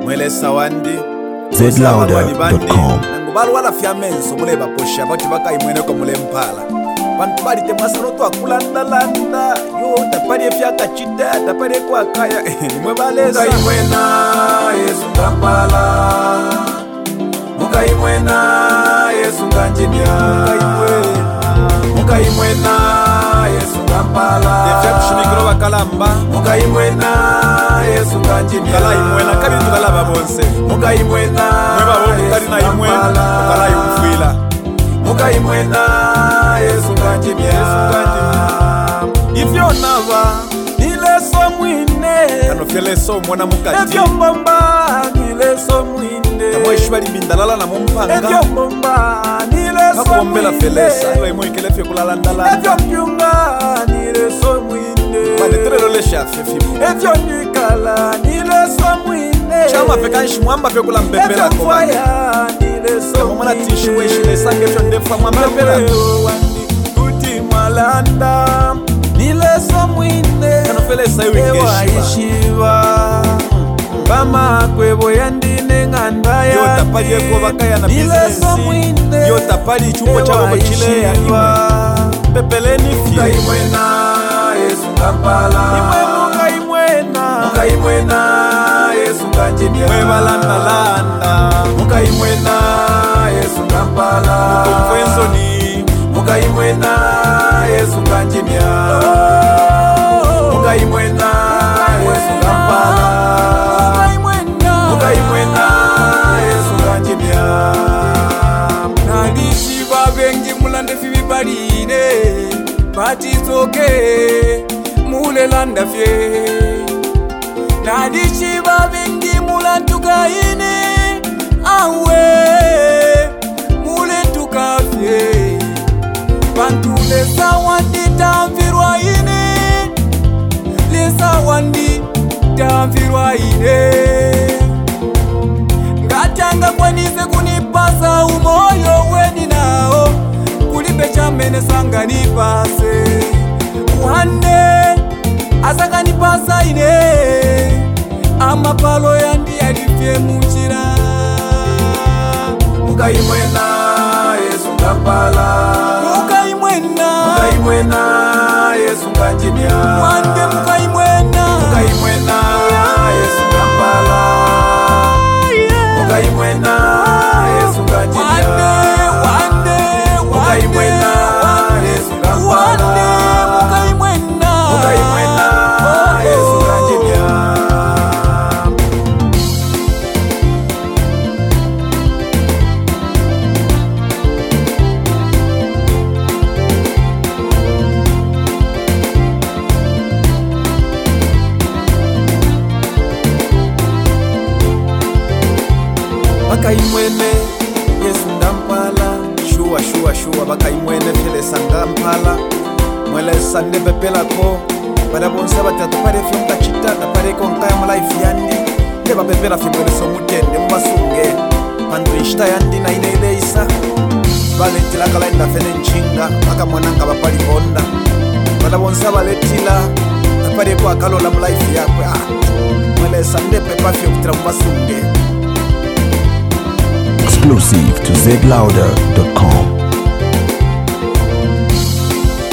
mwelesa wandi zlouder.com. Ngubalo wala fiamenso mule baposha bati bakaimwene ko mule mpala bantu bali te masalo to akulandalanda yo tapari efyaka chita tapari kwa kaya nimwe baleza mukaimwena Yesu ngampala mukaimwena Yesu nganjinia mukaimwena Yesu ngampala defepshimikiro bakalamba mukaimwena Yesu nganjinia kala imwena kabintu balaba bonse mukaimwena mweba bomu kali na imwe kala yumfwila mukaimwena Yesu nganjinia ifyo nava nileso mwine kano fyeleso mwana mukati efyo mbomba nileso mwine kamweshi bali bindalala na mumpanga efyo mbomba nileso hakuombela felesa ilo imwikele fye kulala ndalanda efyo pyunga nileso mwine maleterelo leshafe fimu efyo nikala nileso mwine chama fekanshi mwamba fye kula mbepela efyo komanda mfaya nileso kama mwana tishi weshi lesange fyo ndefa mwambepela kuti mwalanda nileso mwine kano felesa ewaishiva bama kwebo yandine nganda yo tapali eko bakaya na nileso business mwine yo tapali chumbo chabo bachile ya imwe pepeleni fye mukaimwena Yesu ngampala mukaimwena Yesu nganjinia mwebalandalanda mukaimwena Yesu ngampala komfenzoni mukaimwena Yesu nganjinia mukaimwena Yesu ngampala mukaimwena Yesu nganjinia nalishiva bengi mulande fibibalile batizoke mulelanda fye nalishiva bengi mulantukaine awe mulentuka fye bantu lesa wandi tamvirwa ine lesa wandi tamvirwa ine ngatanga kwanise kunipasa umoyo weni nao kulipe chamene sanga nipase wane asanga nipasa ine amapalo yandi alifye munjira mukaimwena Yesu ngampala mukaimwena Yesu nganjinia wande mukaimwena Yesu ngampala mukaimwena Yesu nganjinia wande mukaimwena Yesu ngampala mukaimwena Yesu nganjinia bakaimwene Yesu ngampala shuwa bakaimwene felesa ngampala mwelesa ndebepelako bana bonse batatu pare fyo ngachita tapare konkaya mu life yandi ndeba bepela fyo mweleso mutende mubasunge bantu ishita yandi na ineeleisa baletila kala indafene nchinga baka mwananga bapali honda bana bonse baletila tapare ko akalola mu life yakwe mwelesa ndepepa fyo kutira mubasunge Exclusive to zlouder.com.